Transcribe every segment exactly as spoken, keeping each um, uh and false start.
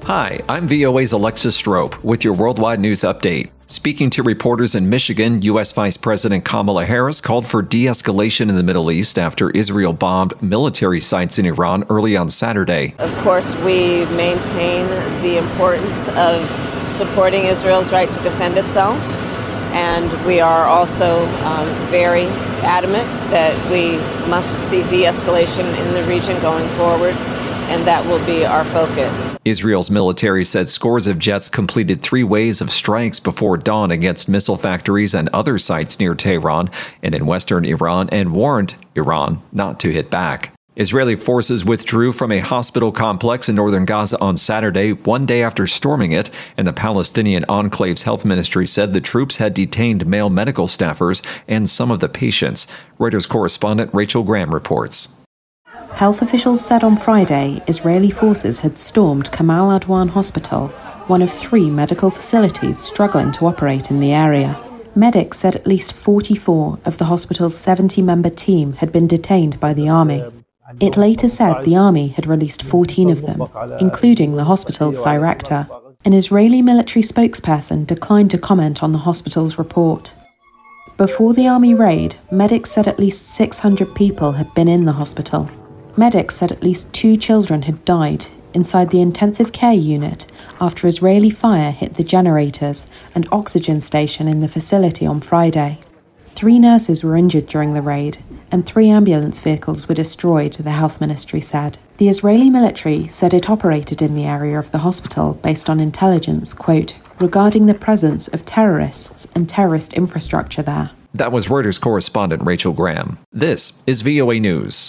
Hi, I'm V O A's Alexis Strope with your Worldwide News Update. Speaking to reporters in Michigan, U S Vice President Kamala Harris called for de-escalation in the Middle East after Israel bombed military sites in Iran early on Saturday. Of course, we maintain the importance of supporting Israel's right to defend itself, and we are also um, very adamant that we must see de-escalation in the region going forward. And that will be our focus. Israel's military said scores of jets completed three waves of strikes before dawn against missile factories and other sites near Tehran and in western Iran, and warned Iran not to hit back. Israeli forces withdrew from a hospital complex in northern Gaza on Saturday, one day after storming it, and the Palestinian enclave's health ministry said the troops had detained male medical staffers and some of the patients. Reuters correspondent Rachel Graham reports. Health officials said on Friday Israeli forces had stormed Kamal Adwan Hospital, one of three medical facilities struggling to operate in the area. Medics said at least forty-four of the hospital's seventy-member team had been detained by the army. It later said the army had released fourteen of them, including the hospital's director. An Israeli military spokesperson declined to comment on the hospital's report. Before the army raid, medics said at least six hundred people had been in the hospital. Medics said at least two children had died inside the intensive care unit after Israeli fire hit the generators and oxygen station in the facility on Friday. Three nurses were injured during the raid, and three ambulance vehicles were destroyed, the health ministry said. The Israeli military said it operated in the area of the hospital based on intelligence, quote, regarding the presence of terrorists and terrorist infrastructure there. That was Reuters correspondent Rachel Graham. This is V O A News.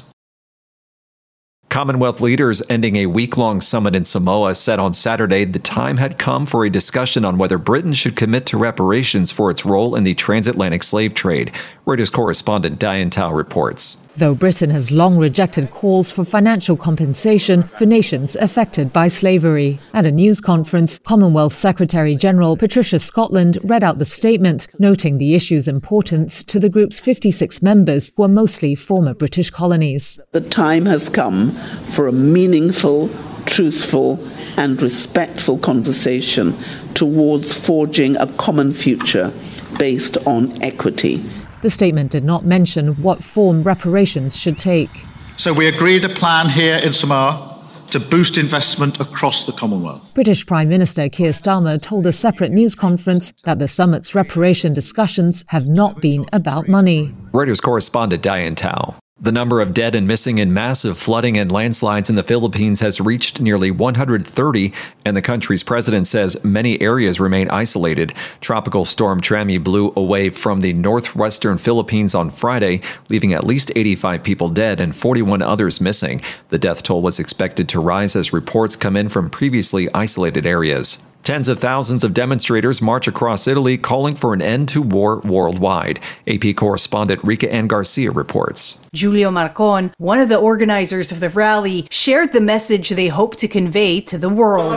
Commonwealth leaders ending a week-long summit in Samoa said on Saturday the time had come for a discussion on whether Britain should commit to reparations for its role in the transatlantic slave trade. Reuters correspondent Diane Tao reports. Though Britain has long rejected calls for financial compensation for nations affected by slavery. At a news conference, Commonwealth Secretary-General Patricia Scotland read out the statement, noting the issue's importance to the group's fifty-six members, who are mostly former British colonies. The time has come for a meaningful, truthful and respectful conversation towards forging a common future based on equity. The statement did not mention what form reparations should take. So we agreed a plan here in Samoa to boost investment across the Commonwealth. British Prime Minister Keir Starmer told a separate news conference that the summit's reparation discussions have not been about money. Reuters correspondent Diane Tao. The number of dead and missing in massive flooding and landslides in the Philippines has reached nearly one hundred thirty, and the country's president says many areas remain isolated. Tropical storm Trami blew away from the northwestern Philippines on Friday, leaving at least eighty-five people dead and forty-one others missing. The death toll was expected to rise as reports come in from previously isolated areas. Tens of thousands of demonstrators march across Italy calling for an end to war worldwide. A P correspondent Rika Ann Garcia reports. Julio Marcon, one of the organizers of the rally, shared the message they hope to convey to the world.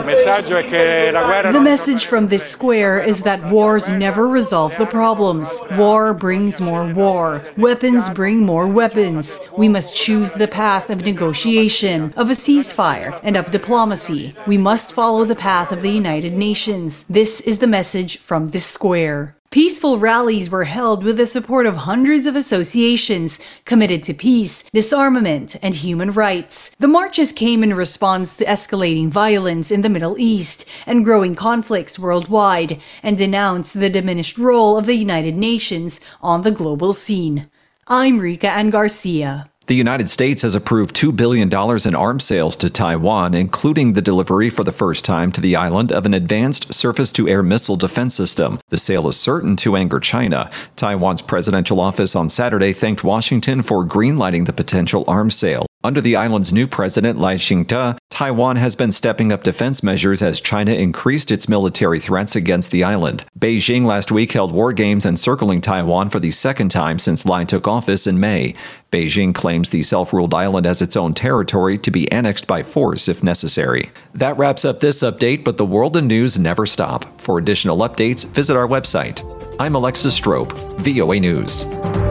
The message from this square is that wars never resolve the problems. War brings more war. Weapons bring more weapons. We must choose the path of negotiation, of a ceasefire, and of diplomacy. We must follow the path of the United Nations. This is the message from this square. Peaceful rallies were held with the support of hundreds of associations committed to peace, disarmament, and human rights. The marches came in response to escalating violence in the Middle East and growing conflicts worldwide, and denounced the diminished role of the United Nations on the global scene. I'm Rika Ann Garcia. The United States has approved two billion dollars in arms sales to Taiwan, including the delivery for the first time to the island of an advanced surface-to-air missile defense system. The sale is certain to anger China. Taiwan's presidential office on Saturday thanked Washington for greenlighting the potential arms sale. Under the island's new president, Lai Ching-te, Taiwan has been stepping up defense measures as China increased its military threats against the island. Beijing last week held war games encircling Taiwan for the second time since Lai took office in May. Beijing claims the self-ruled island as its own territory to be annexed by force if necessary. That wraps up this update, but the world and news never stop. For additional updates, visit our website. I'm Alexis Strope, V O A News.